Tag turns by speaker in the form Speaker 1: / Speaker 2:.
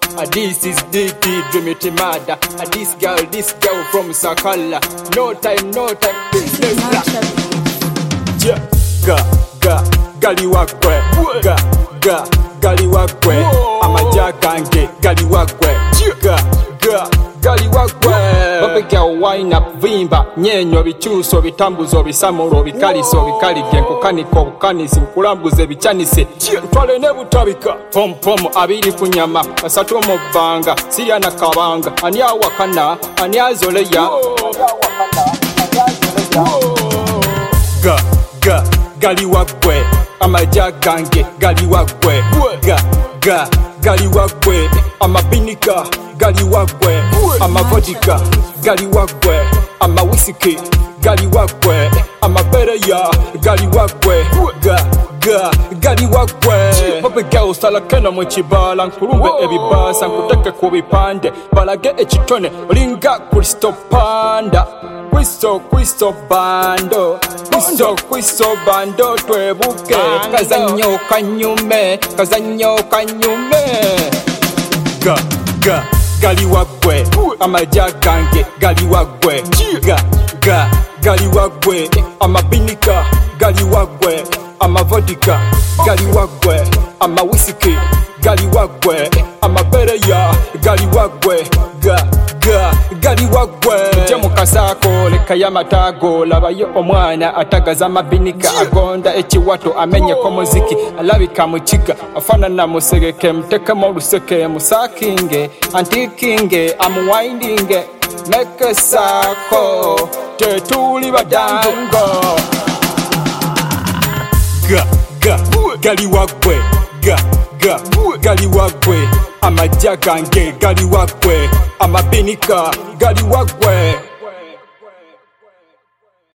Speaker 1: This is DT Dreamity Mada. This girl from Sakala. No time, business. Gali wakwe. Gali wakwe. Amaja gange. Gali wakwe. Gali wakwe. Bapeka wine up vimba. Nyenyo bichuso bitambuzo bisamuro bikaliso bikalibye nkukaniko bukanisi nkulambuze bichanise. Twale ne butabika. Pom abiri kunyama. Basatu mu vanga. Siya na kabanga. Ani awakana. Ani azoleya. Gali wakwe. Amaja gange. Gali wakwe. Gali wakwe. Amabinika. Gali wakwe. Amavodika. Gali wakwe. Amawisiki. Gali wakwe. Amabereya. Gali wakwe. Gali wakwe. Babega usala kena mwechibala nkurumbe ebibasa nkuteke kubipande balage echitone linga Kristopanda. Kwisto bando twebuke kazanyo kanyume gali wagwe amaja gange gali wagwe gali wagwe amabinika gali wagwe amavodika gali wagwe amawisiki gali wagwe amabereya gali wagwe gali wagwe jemu kasako leka yamatago labayo omwana atagaza amabinika agonda ekiwato amenye ko muziki alabika mukiga afana na musegeke mteke mu luseke musakinge antikinge amwindinge meke sako tetuli badango gali wagwe gali wagwe amaja gange gali wagwe amabinika gali wagwe